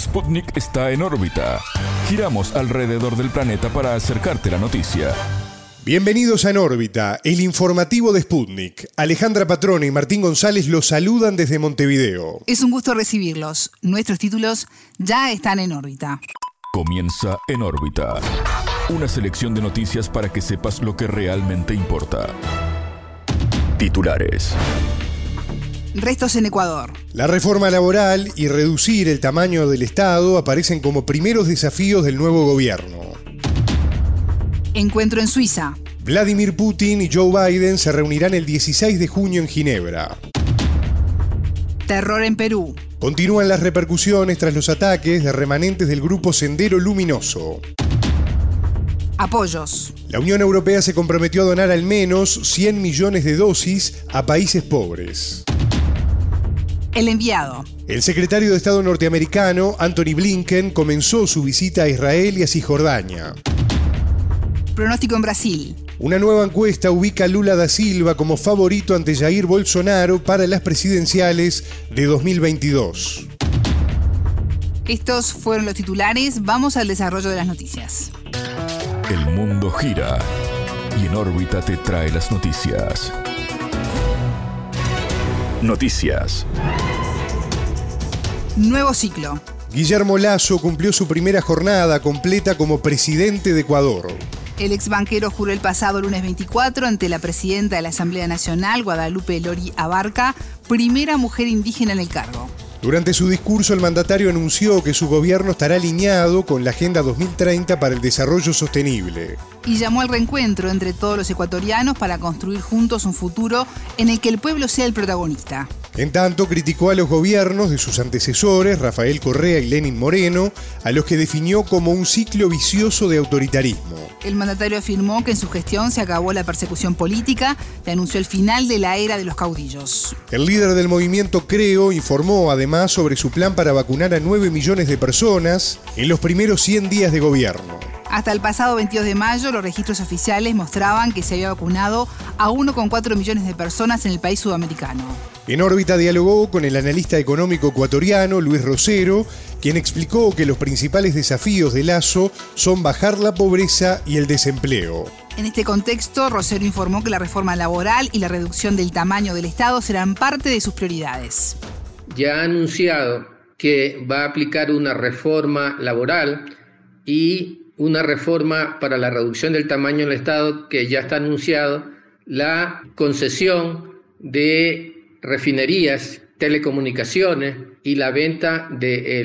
Sputnik está en órbita. Giramos alrededor del planeta para acercarte la noticia. Bienvenidos a En órbita, el informativo de Sputnik. Alejandra Patrone y Martín González los saludan desde Montevideo. Es un gusto recibirlos. Nuestros títulos ya están en órbita. Comienza En órbita. Una selección de noticias para que sepas lo que realmente importa. Titulares. Restos en Ecuador. La reforma laboral y reducir el tamaño del Estado aparecen como primeros desafíos del nuevo gobierno. Encuentro en Suiza. Vladimir Putin y Joe Biden se reunirán el 16 de junio en Ginebra. Terror en Perú. Continúan las repercusiones tras los ataques de remanentes del grupo Sendero Luminoso. Apoyos. La Unión Europea se comprometió a donar al menos 100 millones de dosis a países pobres. El enviado. El secretario de Estado norteamericano, Antony Blinken, comenzó su visita a Israel y a Cisjordania. Pronóstico en Brasil. Una nueva encuesta ubica a Lula da Silva como favorito ante Jair Bolsonaro para las presidenciales de 2022. Estos fueron los titulares. Vamos al desarrollo de las noticias. El mundo gira y En órbita te trae las noticias. Noticias. Nuevo ciclo. Guillermo Lasso cumplió su primera jornada completa como presidente de Ecuador. El exbanquero juró el pasado lunes 24 ante la presidenta de la Asamblea Nacional, Guadalupe Lori Abarca, primera mujer indígena en el cargo. Durante su discurso, el mandatario anunció que su gobierno estará alineado con la Agenda 2030 para el Desarrollo Sostenible. Y llamó al reencuentro entre todos los ecuatorianos para construir juntos un futuro en el que el pueblo sea el protagonista. En tanto, criticó a los gobiernos de sus antecesores, Rafael Correa y Lenín Moreno, a los que definió como un ciclo vicioso de autoritarismo. El mandatario afirmó que en su gestión se acabó la persecución política y anunció el final de la era de los caudillos. El líder del movimiento Creo informó además sobre su plan para vacunar a 9 millones de personas en los primeros 100 días de gobierno. Hasta el pasado 22 de mayo, los registros oficiales mostraban que se había vacunado a 1,4 millones de personas en el país sudamericano. En órbita dialogó con el analista económico ecuatoriano Luis Rosero, quien explicó que los principales desafíos de Lasso son bajar la pobreza y el desempleo. En este contexto, Rosero informó que la reforma laboral y la reducción del tamaño del Estado serán parte de sus prioridades. Ya ha anunciado que va a aplicar una reforma laboral y una reforma para la reducción del tamaño del Estado, que ya está anunciado, la concesión de refinerías, telecomunicaciones y la venta de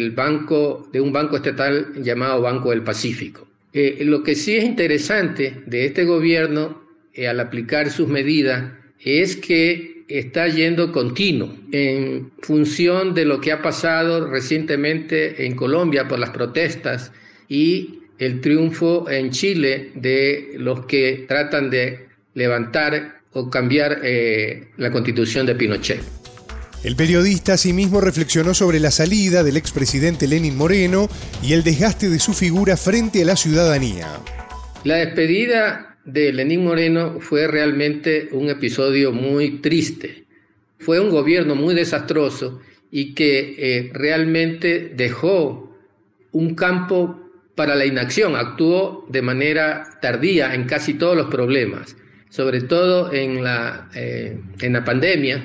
un banco estatal llamado Banco del Pacífico. Lo que sí es interesante de este gobierno al aplicar sus medidas es que está yendo continuo en función de lo que ha pasado recientemente en Colombia por las protestas y el triunfo en Chile de los que tratan de levantar o cambiar la constitución de Pinochet. El periodista asimismo reflexionó sobre la salida del expresidente Lenín Moreno y el desgaste de su figura frente a la ciudadanía. La despedida de Lenín Moreno fue realmente un episodio muy triste. Fue un gobierno muy desastroso y que realmente dejó un campo para la inacción. Actuó de manera tardía en casi todos los problemas, sobre todo en la pandemia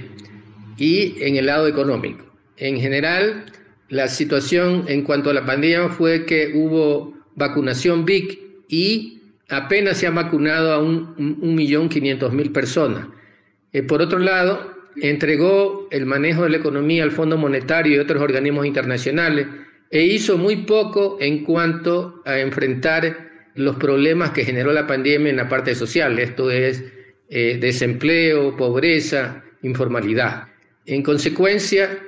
y en el lado económico. En general, la situación en cuanto a la pandemia fue que hubo vacunación BIC y apenas se han vacunado a 1.500.000 personas. Por otro lado, entregó el manejo de la economía al Fondo Monetario y otros organismos internacionales e hizo muy poco en cuanto a enfrentar los problemas que generó la pandemia en la parte social, esto es desempleo, pobreza, informalidad. En consecuencia,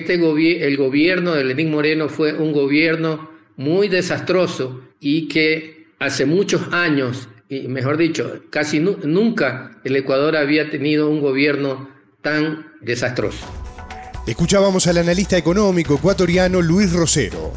el gobierno de Lenín Moreno fue un gobierno muy desastroso y que hace muchos años, y mejor dicho, casi nunca el Ecuador había tenido un gobierno tan desastroso. Escuchábamos al analista económico ecuatoriano Luis Rosero.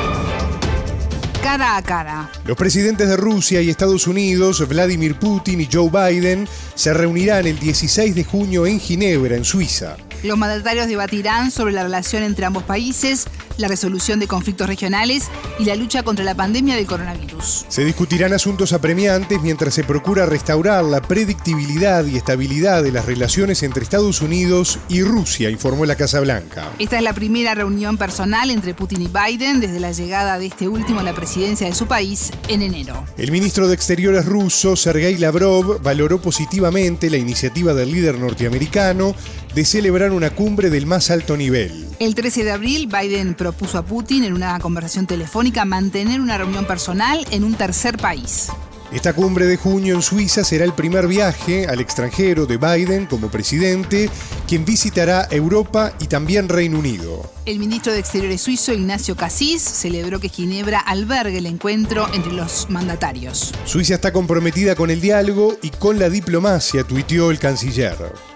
Cara a cara. Los presidentes de Rusia y Estados Unidos, Vladimir Putin y Joe Biden, se reunirán el 16 de junio en Ginebra, en Suiza. Los mandatarios debatirán sobre la relación entre ambos países, la resolución de conflictos regionales y la lucha contra la pandemia del coronavirus. Se discutirán asuntos apremiantes mientras se procura restaurar la predictibilidad y estabilidad de las relaciones entre Estados Unidos y Rusia, informó la Casa Blanca. Esta es la primera reunión personal entre Putin y Biden desde la llegada de este último a la presidencia de su país en enero. El ministro de Exteriores ruso, Sergei Lavrov, valoró positivamente la iniciativa del líder norteamericano de celebrar una cumbre del más alto nivel. El 13 de abril, Biden propuso a Putin en una conversación telefónica mantener una reunión personal en un tercer país. Esta cumbre de junio en Suiza será el primer viaje al extranjero de Biden como presidente, quien visitará Europa y también Reino Unido. El ministro de Exteriores suizo, Ignacio Cassis, celebró que Ginebra albergue el encuentro entre los mandatarios. Suiza está comprometida con el diálogo y con la diplomacia, tuiteó el canciller.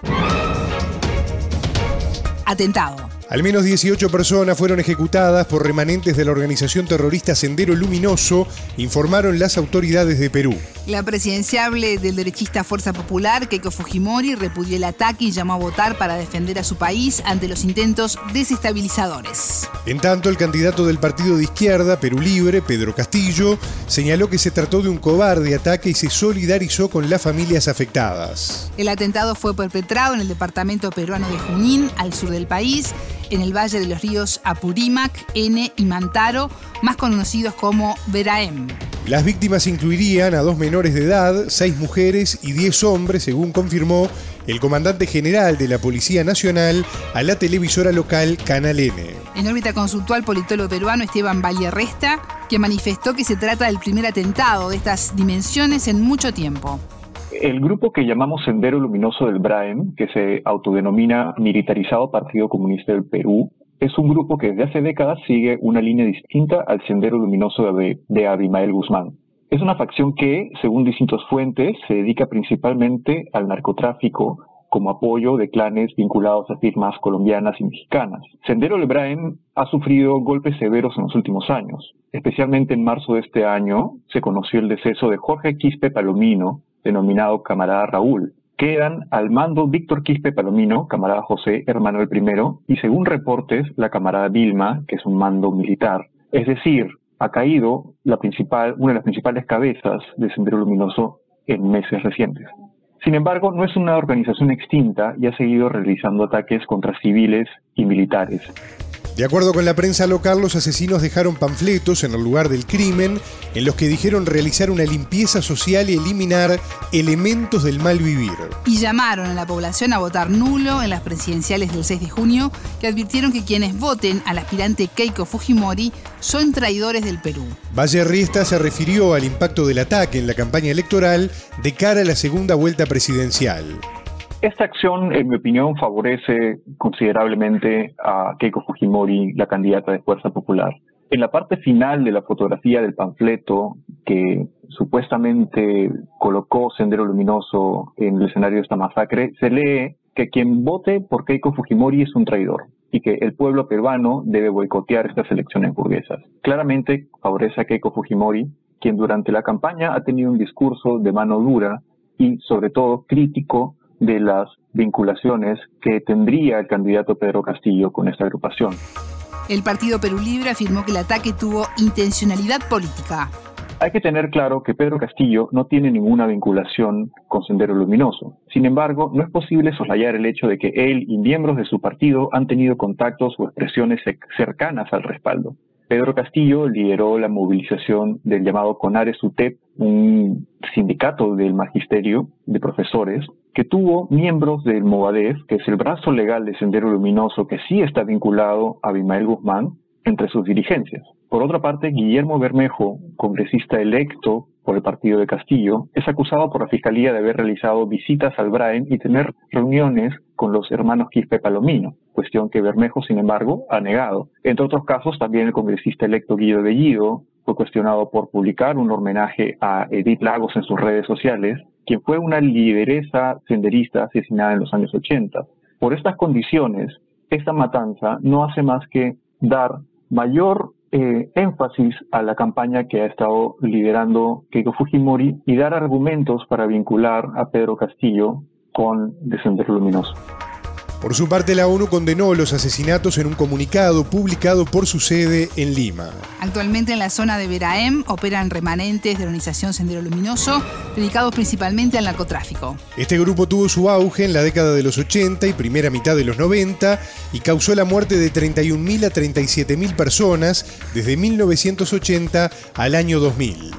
Atentado. Al menos 18 personas fueron ejecutadas por remanentes de la organización terrorista Sendero Luminoso, informaron las autoridades de Perú. La presidenciable del derechista Fuerza Popular, Keiko Fujimori, repudió el ataque y llamó a votar para defender a su país ante los intentos desestabilizadores. En tanto, el candidato del partido de izquierda, Perú Libre, Pedro Castillo, señaló que se trató de un cobarde ataque y se solidarizó con las familias afectadas. El atentado fue perpetrado en el departamento peruano de Junín, al sur del país, en el valle de los ríos Apurímac, Ene y Mantaro, más conocidos como Beraem. Las víctimas incluirían a 2 menores de edad, 6 mujeres y 10 hombres, según confirmó el comandante general de la Policía Nacional a la televisora local Canal N. En órbita consultó al politólogo peruano Esteban Vallerresta, que manifestó que se trata del primer atentado de estas dimensiones en mucho tiempo. El grupo que llamamos Sendero Luminoso del BRAEM, que se autodenomina Militarizado Partido Comunista del Perú, es un grupo que desde hace décadas sigue una línea distinta al Sendero Luminoso de Abimael Guzmán. Es una facción que, según distintas fuentes, se dedica principalmente al narcotráfico como apoyo de clanes vinculados a firmas colombianas y mexicanas. Sendero del BRAEM ha sufrido golpes severos en los últimos años. Especialmente en marzo de este año se conoció el deceso de Jorge Quispe Palomino, denominado Camarada Raúl. Quedan al mando Víctor Quispe Palomino, Camarada José, hermano del primero, y según reportes, la Camarada Vilma, que es un mando militar. Es decir, ha caído una de las principales cabezas de Sendero Luminoso en meses recientes. Sin embargo, no es una organización extinta y ha seguido realizando ataques contra civiles y militares. De acuerdo con la prensa local, los asesinos dejaron panfletos en el lugar del crimen en los que dijeron realizar una limpieza social y eliminar elementos del mal vivir. Y llamaron a la población a votar nulo en las presidenciales del 6 de junio, que advirtieron que quienes voten al aspirante Keiko Fujimori son traidores del Perú. Vallerresta se refirió al impacto del ataque en la campaña electoral de cara a la segunda vuelta presidencial. Esta acción, en mi opinión, favorece considerablemente a Keiko Fujimori, la candidata de Fuerza Popular. En la parte final de la fotografía del panfleto que supuestamente colocó Sendero Luminoso en el escenario de esta masacre, se lee que quien vote por Keiko Fujimori es un traidor y que el pueblo peruano debe boicotear estas elecciones burguesas. Claramente favorece a Keiko Fujimori, quien durante la campaña ha tenido un discurso de mano dura y, sobre todo, crítico de las vinculaciones que tendría el candidato Pedro Castillo con esta agrupación. El Partido Perú Libre afirmó que el ataque tuvo intencionalidad política. Hay que tener claro que Pedro Castillo no tiene ninguna vinculación con Sendero Luminoso. Sin embargo, no es posible soslayar el hecho de que él y miembros de su partido han tenido contactos o expresiones cercanas al respaldo. Pedro Castillo lideró la movilización del llamado CONARES-UTEP, un sindicato del magisterio de profesores, que tuvo miembros del Movadef, que es el brazo legal de Sendero Luminoso, que sí está vinculado a Abimael Guzmán, entre sus dirigencias. Por otra parte, Guillermo Bermejo, congresista electo por el partido de Castillo, es acusado por la Fiscalía de haber realizado visitas al BRAEM y tener reuniones con los hermanos Quispe Palomino, cuestión que Bermejo, sin embargo, ha negado. Entre otros casos, también el congresista electo Guido Bellido fue cuestionado por publicar un homenaje a Edith Lagos en sus redes sociales, quien fue una lideresa senderista asesinada en los años 80. Por estas condiciones, esta matanza no hace más que dar mayor énfasis a la campaña que ha estado liderando Keiko Fujimori y dar argumentos para vincular a Pedro Castillo con Sendero Luminoso. Por su parte, la ONU condenó los asesinatos en un comunicado publicado por su sede en Lima. Actualmente en la zona de Veraem operan remanentes de la organización Sendero Luminoso, dedicados principalmente al narcotráfico. Este grupo tuvo su auge en la década de los 80 y primera mitad de los 90 y causó la muerte de 31.000 a 37.000 personas desde 1980 al año 2000.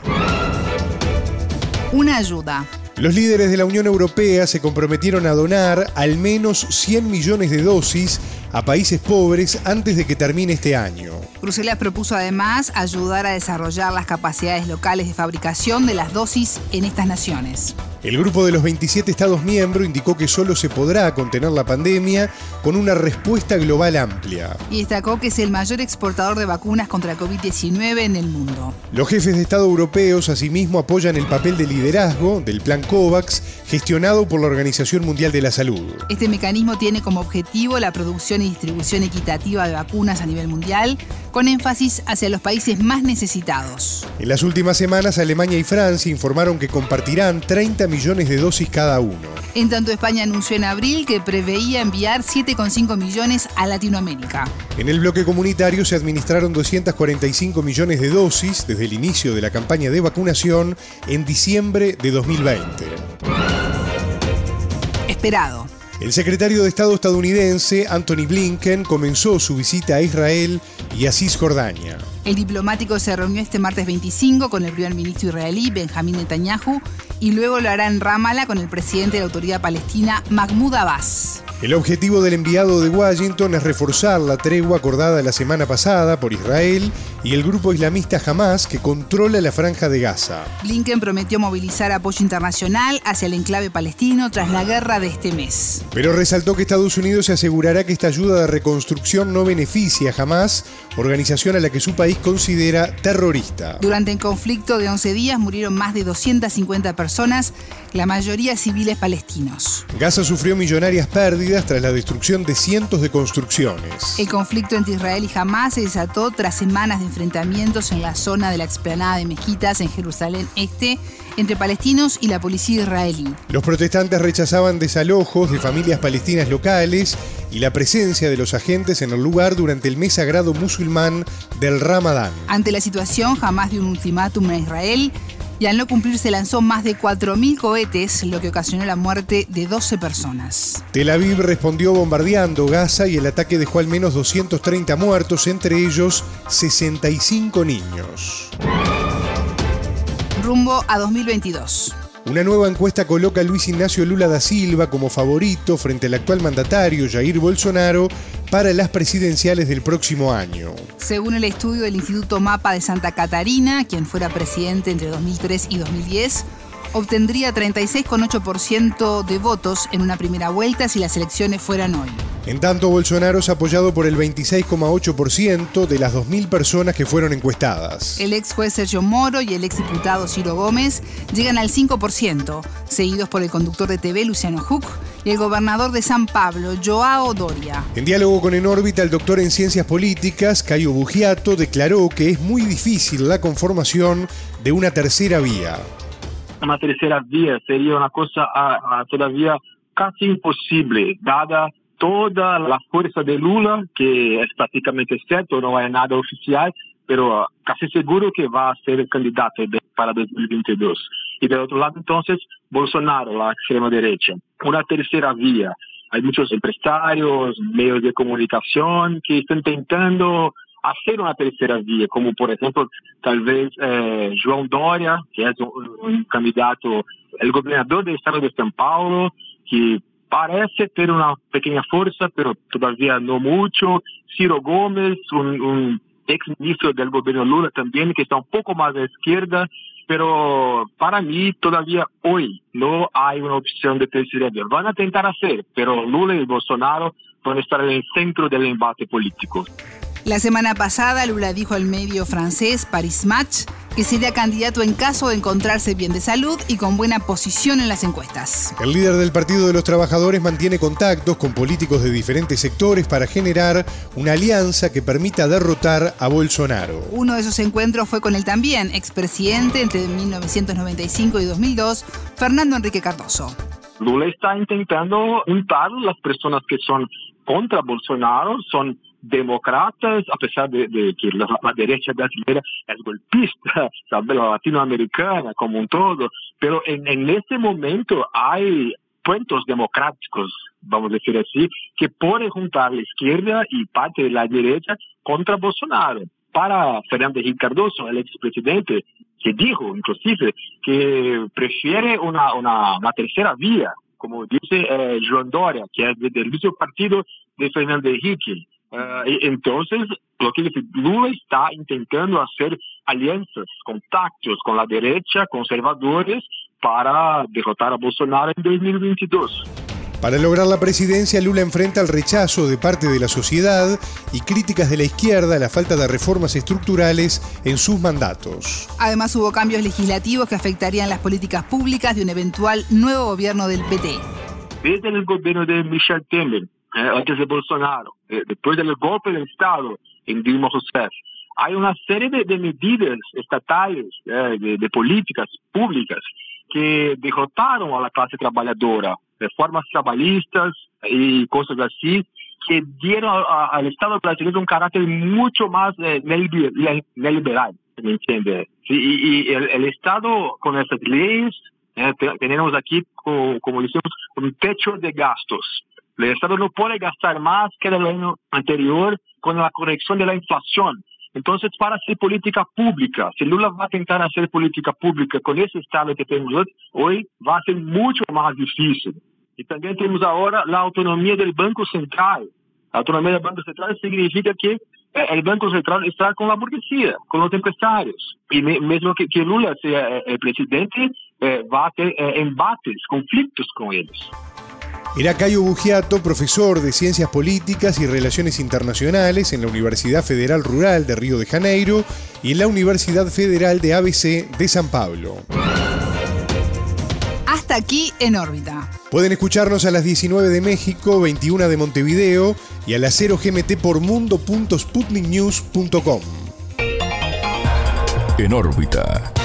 Una ayuda. Los líderes de la Unión Europea se comprometieron a donar al menos 100 millones de dosis a países pobres antes de que termine este año. Bruselas propuso además ayudar a desarrollar las capacidades locales de fabricación de las dosis en estas naciones. El grupo de los 27 Estados miembros indicó que solo se podrá contener la pandemia con una respuesta global amplia. Y destacó que es el mayor exportador de vacunas contra el COVID-19 en el mundo. Los jefes de Estado europeos asimismo apoyan el papel de liderazgo del Plan COVAX, gestionado por la Organización Mundial de la Salud. Este mecanismo tiene como objetivo la producción y distribución equitativa de vacunas a nivel mundial, con énfasis hacia los países más necesitados. En las últimas semanas, Alemania y Francia informaron que compartirán 30 millones de dosis cada uno. En tanto, España anunció en abril que preveía enviar 7,5 millones a Latinoamérica. En el bloque comunitario se administraron 245 millones de dosis desde el inicio de la campaña de vacunación en diciembre de 2020. Esperado. El secretario de Estado estadounidense, Antony Blinken, comenzó su visita a Israel y a Cisjordania. El diplomático se reunió este martes 25 con el primer ministro israelí, Benjamín Netanyahu, y luego lo hará en Ramallah con el presidente de la Autoridad Palestina, Mahmoud Abbas. El objetivo del enviado de Washington es reforzar la tregua acordada la semana pasada por Israel y el grupo islamista Hamas, que controla la Franja de Gaza. Blinken prometió movilizar apoyo internacional hacia el enclave palestino tras la guerra de este mes. Pero resaltó que Estados Unidos se asegurará que esta ayuda de reconstrucción no beneficie a Hamas, organización a la que su país considera terrorista. Durante el conflicto de 11 días murieron más de 250 personas, la mayoría civiles palestinos. Gaza sufrió millonarias pérdidas tras la destrucción de cientos de construcciones. El conflicto entre Israel y Hamas se desató tras semanas de enfrentamientos en la zona de la explanada de mezquitas en Jerusalén Este entre palestinos y la policía israelí. Los protestantes rechazaban desalojos de familias palestinas locales y la presencia de los agentes en el lugar durante el mes sagrado musulmán del Ramadán. Ante la situación, Hamas dio un ultimátum a Israel y al no cumplirse lanzó más de 4.000 cohetes, lo que ocasionó la muerte de 12 personas. Tel Aviv respondió bombardeando Gaza y el ataque dejó al menos 230 muertos, entre ellos 65 niños. Rumbo a 2022. Una nueva encuesta coloca a Luis Ignacio Lula da Silva como favorito frente al actual mandatario Jair Bolsonaro para las presidenciales del próximo año. Según el estudio del Instituto Mapa de Santa Catarina, quien fuera presidente entre 2003 y 2010, obtendría 36,8% de votos en una primera vuelta si las elecciones fueran hoy. En tanto, Bolsonaro es apoyado por el 26,8% de las 2.000 personas que fueron encuestadas. El ex juez Sergio Moro y el ex diputado Ciro Gómez llegan al 5%, seguidos por el conductor de TV Luciano Huck y el gobernador de San Pablo, João Doria. En diálogo con En órbita, el doctor en ciencias políticas, Caio Bugiato, declaró que es muy difícil la conformación de una tercera vía. Una tercera vía sería una cosa todavía casi imposible, dada toda la fuerza de Lula, que es prácticamente cierto, no hay nada oficial, pero casi seguro que va a ser el candidato para 2022. Y del otro lado, entonces, Bolsonaro, la extrema derecha. Una tercera vía. Hay muchos empresarios, medios de comunicación que están intentando hacer una tercera vía, como por ejemplo, tal vez João Doria, que es un candidato, el gobernador del estado de São Paulo, que parece tener una pequeña fuerza, pero todavía no mucho. Ciro Gómez, un ex ministro del gobierno Lula también, que está un poco más a la izquierda, pero para mí todavía hoy no hay una opción de tercera vía. Van a intentar hacer, pero Lula y Bolsonaro van a estar en el centro del embate político. La semana pasada, Lula dijo al medio francés Paris Match que sería candidato en caso de encontrarse bien de salud y con buena posición en las encuestas. El líder del Partido de los Trabajadores mantiene contactos con políticos de diferentes sectores para generar una alianza que permita derrotar a Bolsonaro. Uno de esos encuentros fue con el también expresidente entre 1995 y 2002, Fernando Henrique Cardoso. Lula está intentando juntar las personas que son contra Bolsonaro, son demócratas, a pesar de que la derecha brasileña es golpista, ¿sabes? La latinoamericana como un todo, pero en este momento hay puentes democráticos, vamos a decir así, que pueden juntar la izquierda y parte de la derecha contra Bolsonaro. Para Fernando Henrique Cardoso, el expresidente, que dijo inclusive que prefiere una tercera vía, como dice João Dória, que es del mismo partido de Fernando Henrique. Entonces, lo que dice, Lula está intentando hacer alianzas, contactos con la derecha, conservadores, para derrotar a Bolsonaro en 2022. Para lograr la presidencia, Lula enfrenta el rechazo de parte de la sociedad y críticas de la izquierda a la falta de reformas estructurales en sus mandatos. Además, hubo cambios legislativos que afectarían las políticas públicas de un eventual nuevo gobierno del PT. Desde el gobierno de Michel Temer, antes de Bolsonaro, después del golpe del Estado en Dilma Rousseff, hay una serie de medidas estatales, de políticas públicas que derrotaron a la clase trabajadora, reformas trabalhistas y cosas así, que dieron al Estado brasileño un carácter mucho más neoliberal, ¿me entiende? Y el Estado, con esas leyes, tenemos aquí, como decimos, un techo de gastos. El Estado no puede gastar más que el año anterior con la corrección de la inflación. Entonces, para hacer política pública, si Lula va a intentar hacer política pública con ese Estado que tenemos hoy, va a ser mucho más difícil. Y también tenemos ahora la autonomía del Banco Central. La autonomía del Banco Central significa que el Banco Central está con la burguesía, con los empresarios. Y mismo que Lula sea el presidente, va a tener embates, conflictos con ellos. Era Caio Bugiato, profesor de Ciencias Políticas y Relaciones Internacionales en la Universidad Federal Rural de Río de Janeiro y en la Universidad Federal de ABC de San Pablo. Hasta aquí En órbita. Pueden escucharnos a las 19 de México, 21 de Montevideo y a las 0 GMT por mundo.sputniknews.com. En órbita.